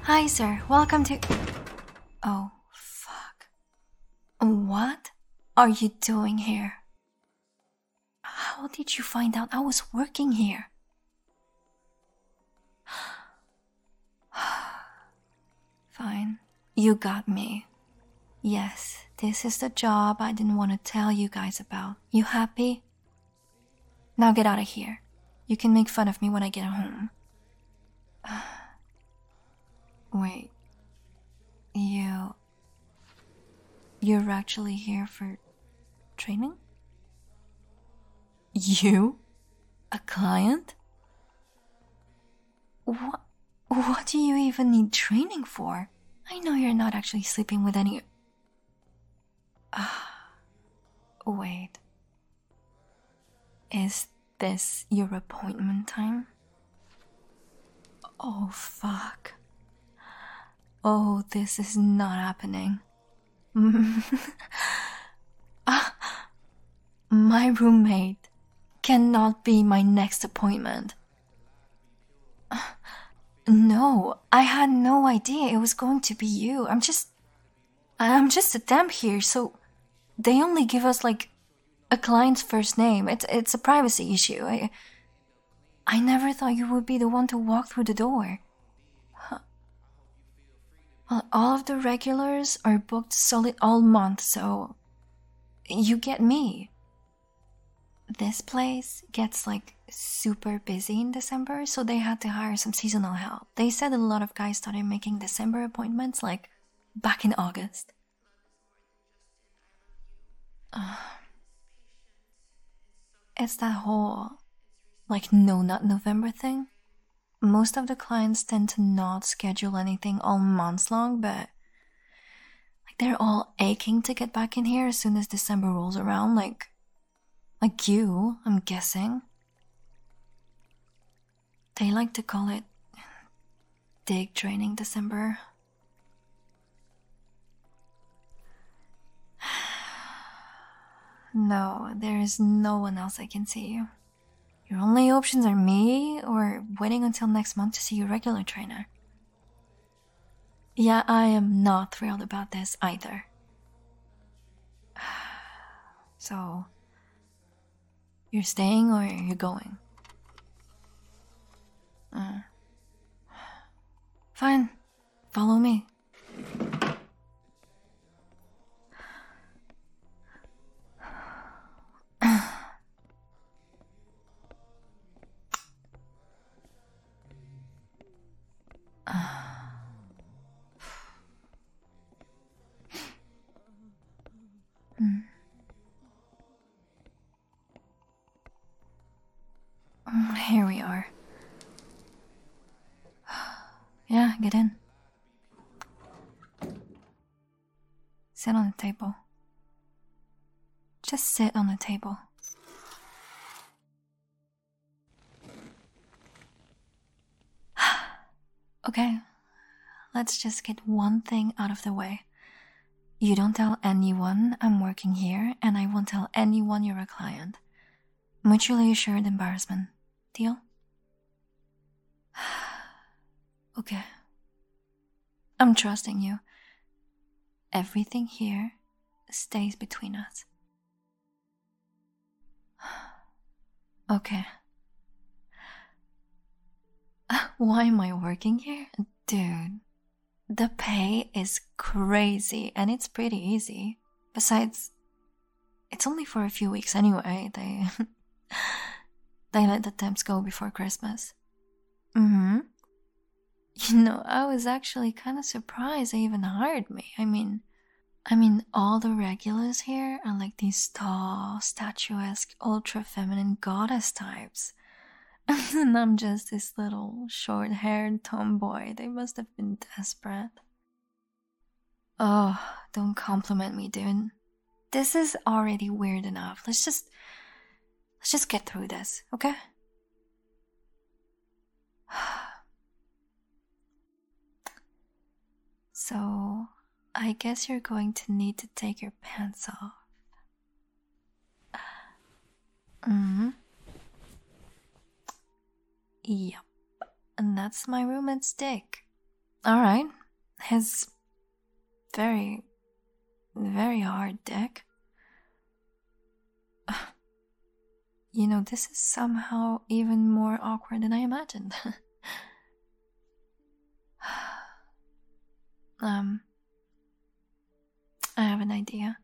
Hi, sir. Welcome to... Oh, fuck. What are you doing here? How did you find out I was working here? Fine. You got me. Yes, this is the job I didn't want to tell you guys about. You happy? Now get out of here. You can make fun of me when I get home. Wait. You're actually here for training? You? A client? What do you even need training for? I know you're not actually sleeping with any... Wait. Is this your appointment time? Oh, fuck. Oh, this is not happening. My roommate cannot be my next appointment. No, I had no idea it was going to be you. I'm just a temp here, so they only give us like a client's first name. It's a privacy issue. I never thought you would be the one to walk through the door. Well, all of the regulars are booked solid all month, so you get me. This place gets like super busy in December, so they had to hire some seasonal help. They said a lot of guys started making December appointments like back in August. It's that whole like no nut November thing. Most of the clients tend to not schedule anything all months long, but like they're all aching to get back in here as soon as December rolls around, like you, I'm guessing. They like to call it dig training December. No, there is no one else I can see you. Your only options are me or waiting until next month to see your regular trainer. Yeah, I am not thrilled about this either. So, you're staying or you're going? Fine, follow me. Here we are. Yeah, get in. Sit on the table. Just sit on the table. Okay, let's just get one thing out of the way. You don't tell anyone I'm working here, and I won't tell anyone you're a client. Mutually assured embarrassment. Deal? Okay. I'm trusting you. Everything here stays between us. Okay. Why am I working here? Dude, the pay is crazy and it's pretty easy. Besides, it's only for a few weeks anyway. They let the temps go before Christmas. You know, I was actually kind of surprised they even hired me. I mean, all the regulars here are like these tall, statuesque, ultra-feminine goddess types. And I'm just this little, short-haired tomboy. They must have been desperate. Oh, don't compliment me, dude. This is already weird enough. Let's just get through this, okay? So, I guess you're going to need to take your pants off. Yep. And that's my roommate's dick. Alright. His very, very hard dick. You know, this is somehow even more awkward than I imagined. I have an idea.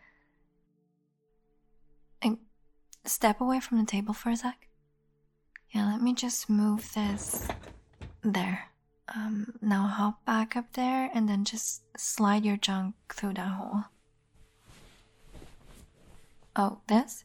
Step away from the table for a sec. Yeah, let me just move this there. Now hop back up there and then just slide your junk through that hole. Oh, this?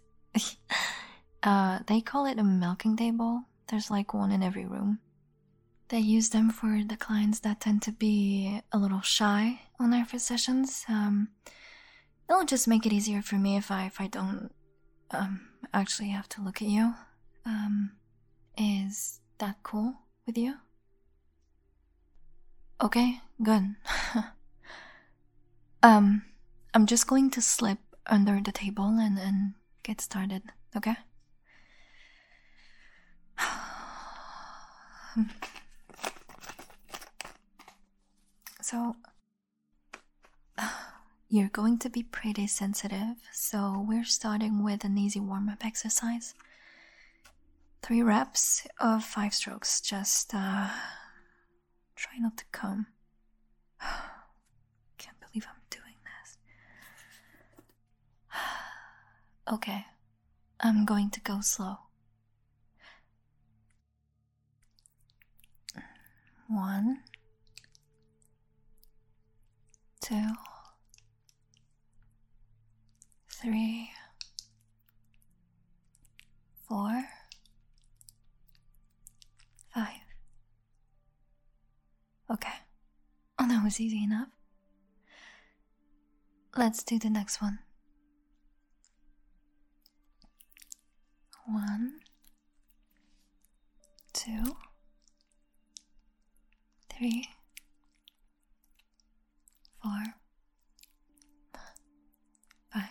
They call it a milking table. There's like one in every room. They use them for the clients that tend to be a little shy on their first sessions. It'll just make it easier for me if I don't actually have to look at you. Is that cool with you? Okay, good. I'm just going to slip under the table and get started, okay? So, you're going to be pretty sensitive, so we're starting with an easy warm-up exercise. 3 reps of 5 strokes, just try not to come. Can't believe I'm doing this. Okay, I'm going to go slow. 1, 2, 3, 4, 5. Okay. Oh, that was easy enough. Let's do the next one. 1, 2, 3, 4, 5.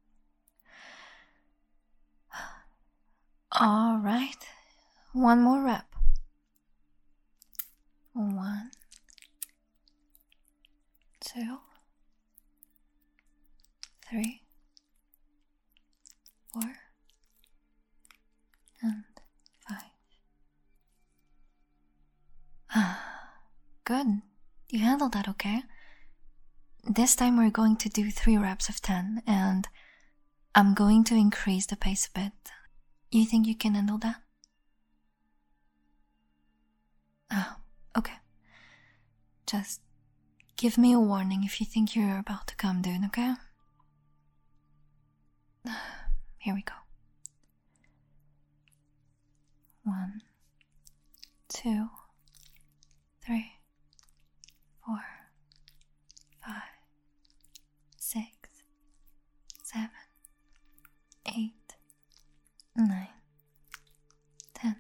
All right. One more rep. 1, 2, 3, 4, and 5. Good. You handled that okay. This time we're going to do 3 reps of 10, and I'm going to increase the pace a bit. You think you can handle that? Oh, okay. Just give me a warning if you think you're about to come, dude, okay? Here we go. 1, 2, 3, 4, 5, 6, 7, 8, 9, 10.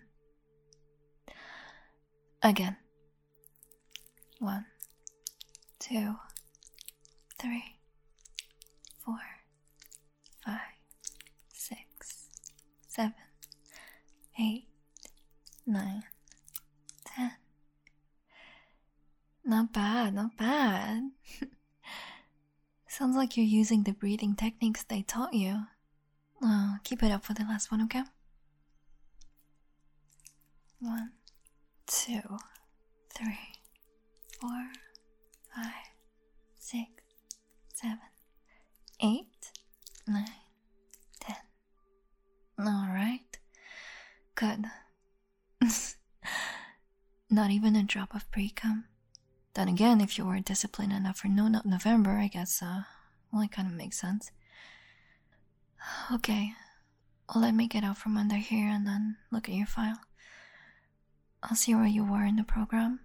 Again. 1, 2, 3, 4, 5, 6, 7, 8, 9, 10. Not bad, not bad. Sounds like you're using the breathing techniques they taught you. Keep it up for the last one, okay? 1, 2, 3, 4, 5, 6, 7, 8, 9, 10. Alright. Good. Not even a drop of pre-cum. Then again, if you were disciplined enough for No Nut November, I guess, well, it kind of makes sense. Okay, let me get out from under here and then look at your file. I'll see where you were in the program.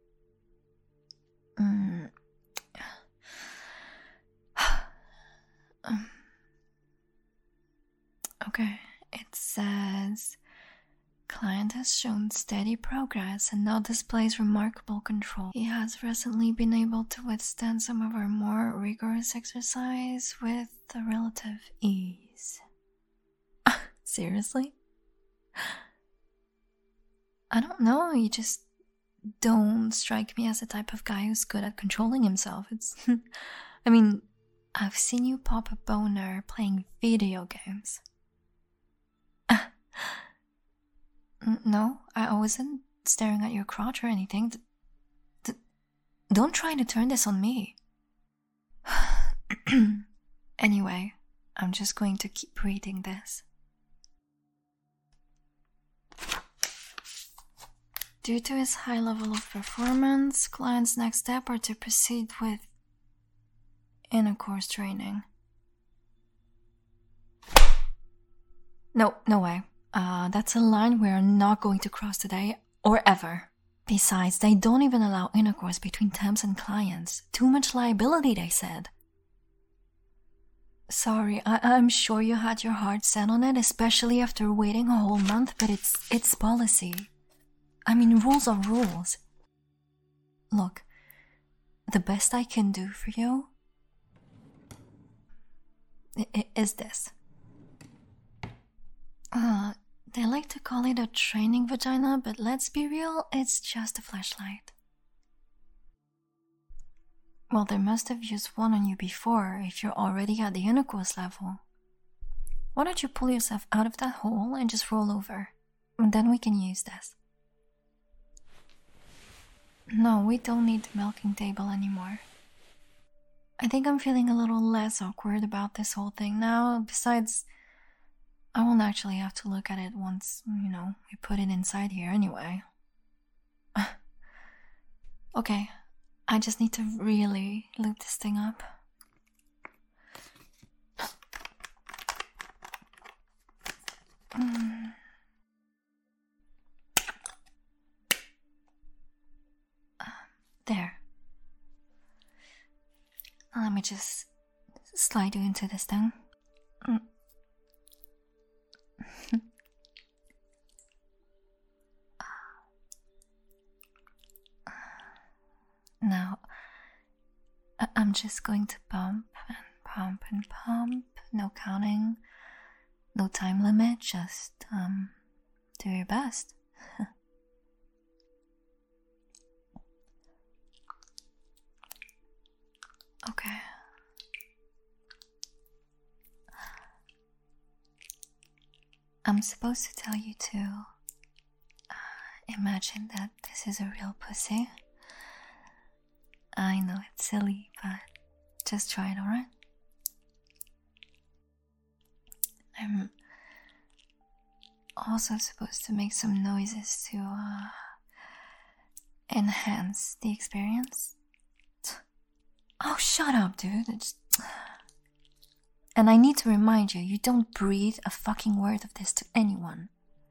Okay, it says client has shown steady progress and now displays remarkable control. He has recently been able to withstand some of our more rigorous exercise with a relative ease. Seriously? I don't know, you just don't strike me as the type of guy who's good at controlling himself. It's. I mean, I've seen you pop a boner playing video games. No, I wasn't staring at your crotch or anything. Don't try to turn this on me. Anyway, I'm just going to keep reading this. Due to his high level of performance, client's next step are to proceed with intercourse training. No way. That's a line we're not going to cross today or ever. Besides, they don't even allow intercourse between temps and clients. Too much liability, they said. Sorry, I'm sure you had your heart set on it, especially after waiting a whole month, but it's policy. I mean, rules are rules. Look, the best I can do for you is this. They like to call it a training vagina, but let's be real, it's just a fleshlight. Well, they must have used one on you before if you're already at the intercourse level. Why don't you pull yourself out of that hole and just roll over? And then we can use this. No, we don't need the milking table anymore. I think I'm feeling a little less awkward about this whole thing now. Besides, I won't actually have to look at it once, we put it inside here anyway. Okay, I just need to really loop this thing up. There. Let me just slide you into this thing. Now, I'm just going to pump and pump and pump. No counting, no time limit, just, do your best. Okay. I'm supposed to tell you to imagine that this is a real pussy. I know it's silly, but just try it, alright? I'm also supposed to make some noises to enhance the experience. Oh, shut up, dude. And I need to remind you, you don't breathe a fucking word of this to anyone.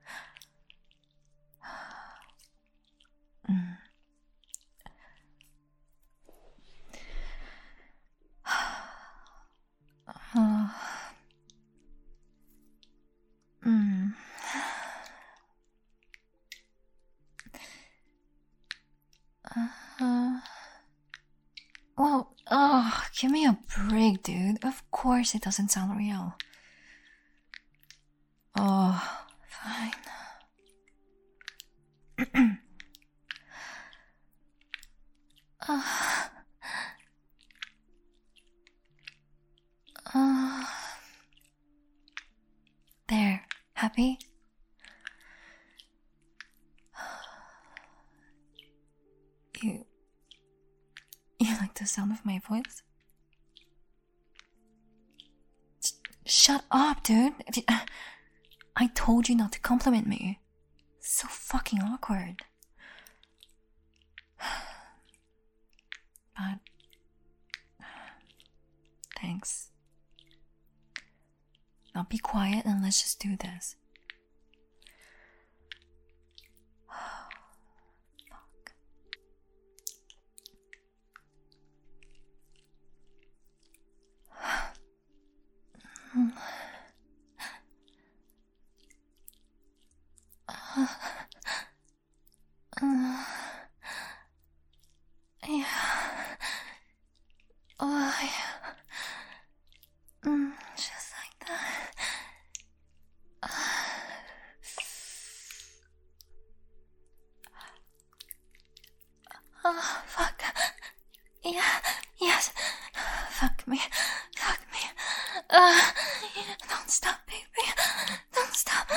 Well, give me a break, dude. Of course it doesn't sound real. Oh, fine. There, happy? You like the sound of my voice? Shut up, dude. I told you not to compliment me. So fucking awkward. But thanks. Now be quiet and let's just do this. Just like that. Fuck me. Fuck me. Don't stop, baby. Don't stop.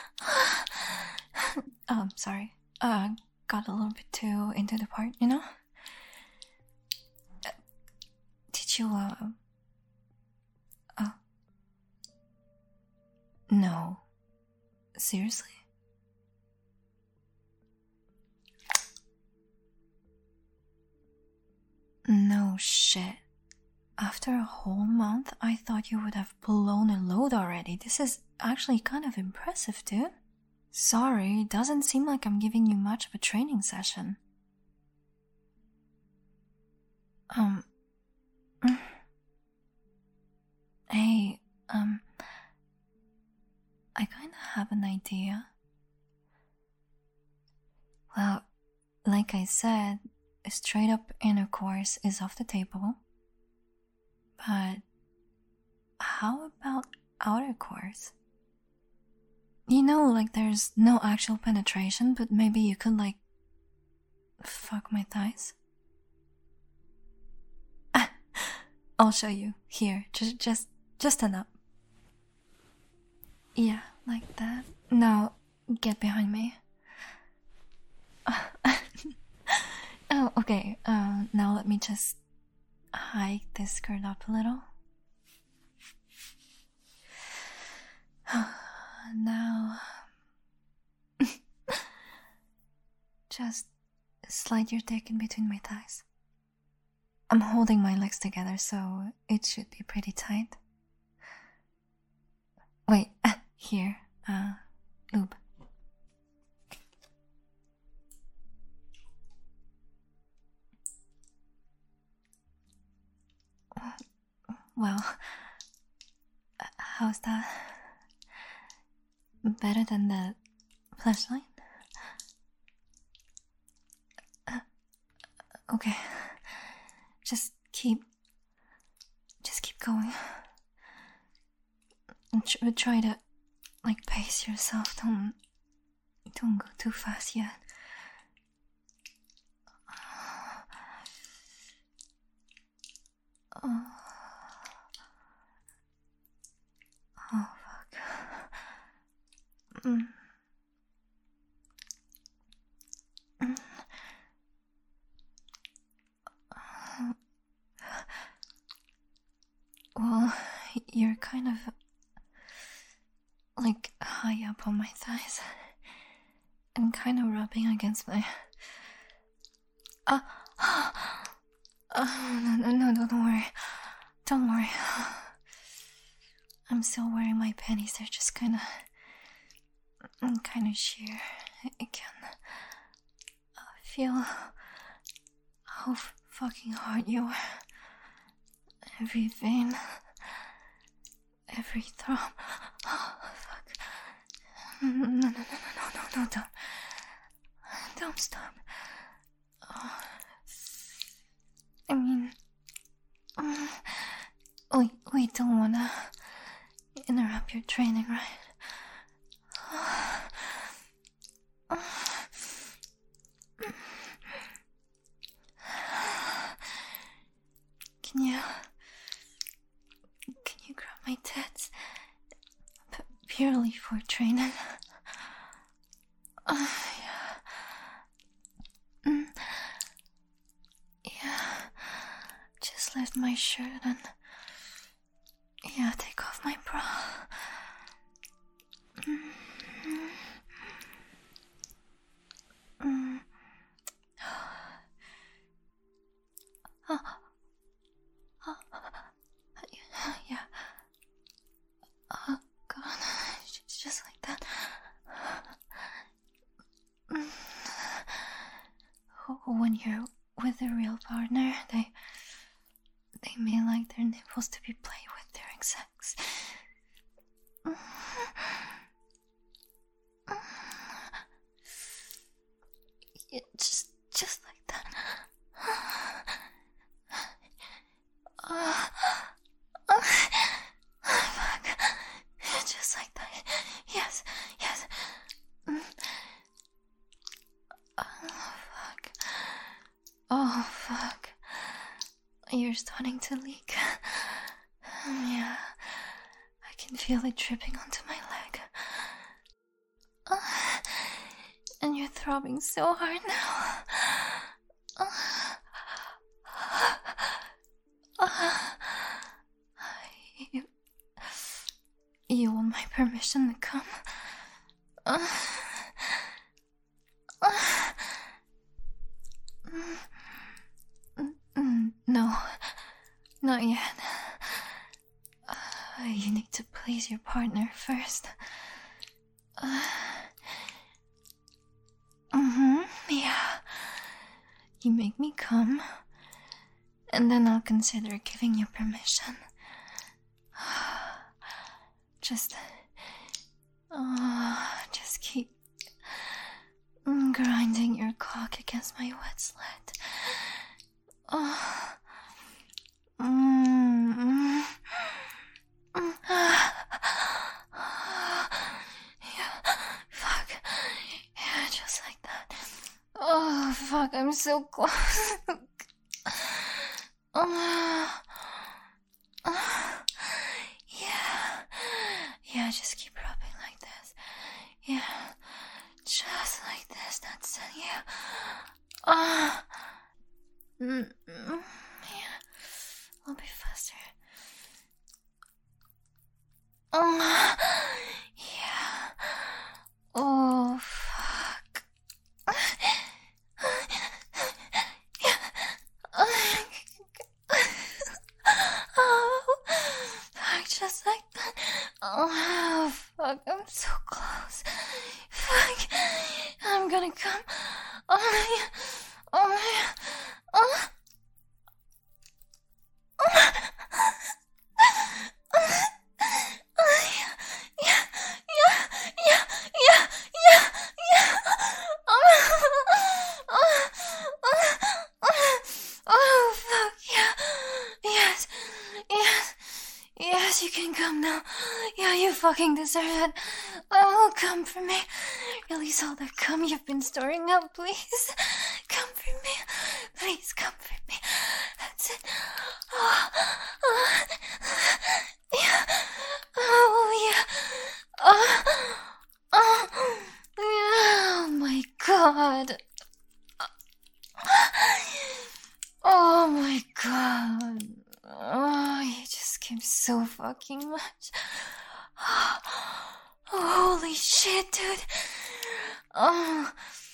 Oh, I'm sorry. Got a little bit too into the part, you know? Did you, Oh. No. Seriously? No shit. After a whole month, I thought you would have blown a load already. This is actually kind of impressive, dude. Sorry, it doesn't seem like I'm giving you much of a training session. Hey, I kinda have an idea. Well, like I said, straight up intercourse is off the table. But how about outer course? You know, like there's no actual penetration, but maybe you could, like, fuck my thighs? I'll show you. Here, just stand up. Yeah, like that. Now, get behind me. Oh, okay. Now let me just hike this skirt up a little. Now, just slide your dick in between my thighs. I'm holding my legs together, so it should be pretty tight. Wait, here, lube. Well, how's that? Better than the flashlight? Okay. Just keep going. Try to, like, pace yourself. Don't go too fast yet. Oh, fuck. Well, you're kind of, like, high up on my thighs and kind of rubbing against my... No, don't worry. Don't worry. I'm still wearing my panties. They're just kind of sheer. I can feel how fucking hard you are. Every vein, every throb. Oh, fuck. No, don't stop. Oh. I mean, we don't wanna interrupt your training, right? Can you grab my tits? Purely for training. Yeah. Just lift my shirt and take off my bra. Yeah. Oh God, just like that. When you're with a real partner, they may like their nipples to be played with during sex. Yeah, just like that. Fuck. Just like that. Yes. Oh, fuck. You're starting to leak. feel it dripping onto my leg. And you're throbbing so hard now. You want my permission to come? No, not yet. You need to please your partner first. Yeah. You make me come, and then I'll consider giving you permission. Just keep grinding your cock against my wet slit. Yeah, fuck. Yeah, just like that. Oh, fuck, I'm so close. Yeah, just keep rubbing like this. Yeah, just like this. That's it. Yeah. Yeah, I'll be faster. Yeah. Oh, fuck. Fuck, just like that. Oh, fuck, I'm so close. Fuck, I'm gonna come. Oh, yeah. Oh, yeah. Oh. Oh, fuck, yeah. Yes, you can come now. Yeah, you fucking deserve it. Oh, come for me. Release all that cum you've been storing up, please. Come for me. Please come for me. That's it. Yeah. Oh, yeah. Oh my god. Oh my god. Oh, you just came so fucking much. Oh, holy shit, dude. Oh.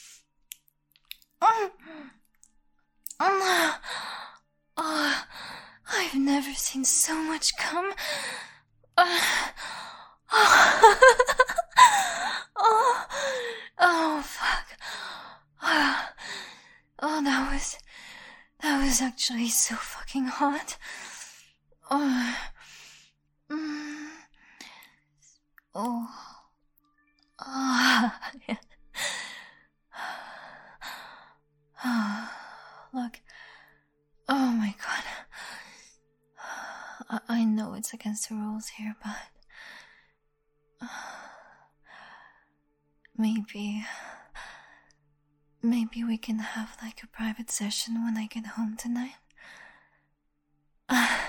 Oh, I've never seen so much cum. Oh, fuck. Oh, that was actually so fucking hot. Oh. Yeah. Look. Oh my god. I know it's against the rules here, but maybe we can have like a private session when I get home tonight.